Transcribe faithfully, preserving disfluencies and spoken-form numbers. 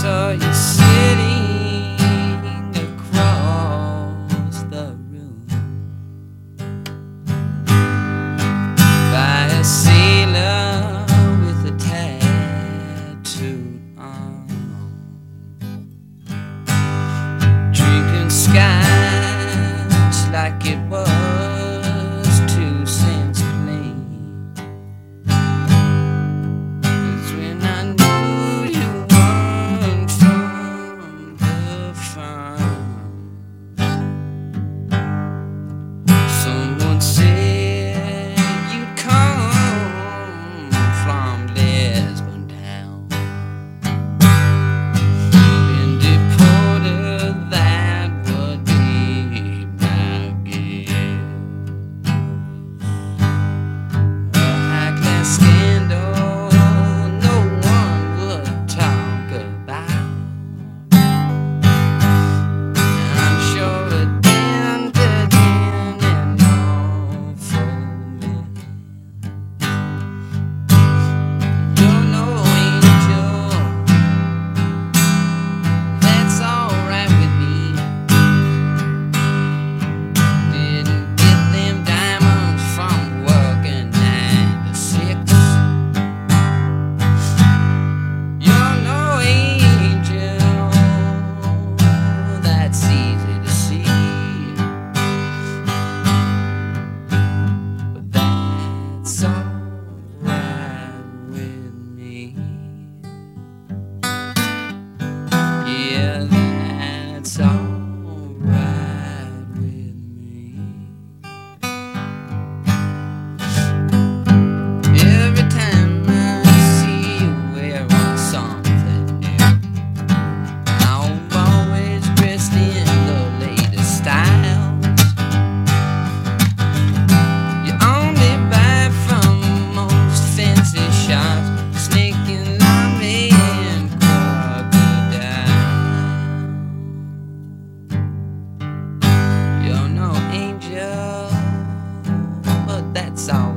saw you sitting across the room by a sailor with a tattooed arm, drinking scotch like it was two cents plain. Someone said you'd come from Lisbon town, been deported, that would be my guess. A high-class scandal no one would talk about. I'm sure it ended in it's alright with me. Every time I see you wearing something new, I'm always dressed in the latest styles. You only buy from most fancy shops, sneaking lobby and crocodile. You're no angel, but that's all.